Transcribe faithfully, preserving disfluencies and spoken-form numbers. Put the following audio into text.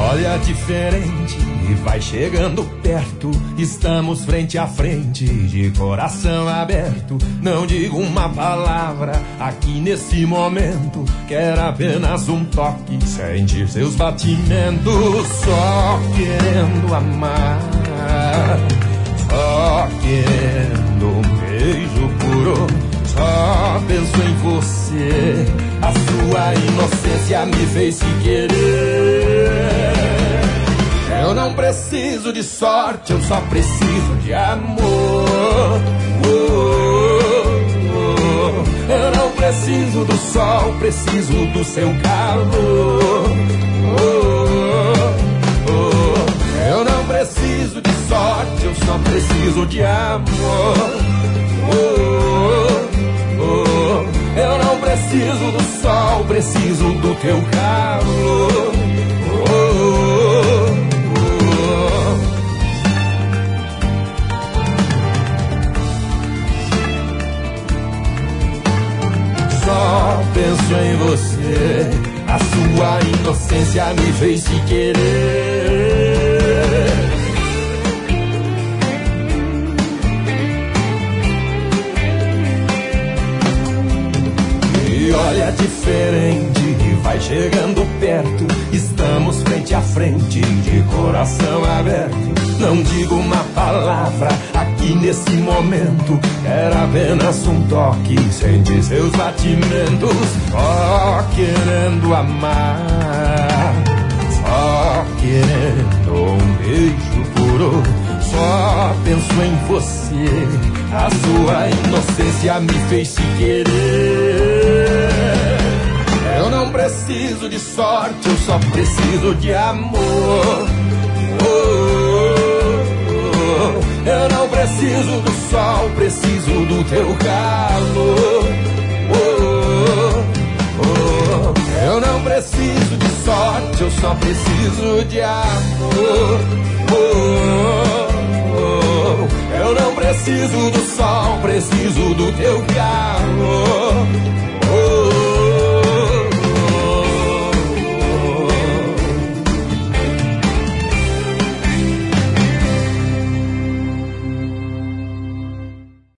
olha diferente e vai chegando perto. Estamos frente a frente, de coração aberto. Não digo uma palavra aqui nesse momento. Quero apenas um toque, sentir seus batimentos. Só querendo amar, só querendo um beijo puro. Só penso em você, a sua inocência me fez se querer. Eu não preciso de sorte, eu só preciso de amor. Oh, oh, oh. Eu não preciso do sol, preciso do seu calor. Oh, oh, oh. Eu não preciso de sorte, eu só preciso de amor. Oh, oh. Eu não preciso do sol, preciso do teu calor. Oh, oh, oh. Só penso em você, a sua inocência me fez se querer. E olha diferente, vai chegando perto. Estamos frente a frente, de coração aberto. Não digo uma palavra aqui nesse momento. Quero apenas um toque, sentir seus batimentos. Só querendo amar, só querendo um beijo puro. Só penso em você, a sua inocência me fez se querer. Eu não preciso de sorte, eu só preciso de amor. Eu não preciso do sol, preciso do teu calor. Oh, oh, oh. Eu não preciso de sorte, eu só preciso de amor. Oh, oh, oh. Eu não preciso do sol, preciso do teu calor.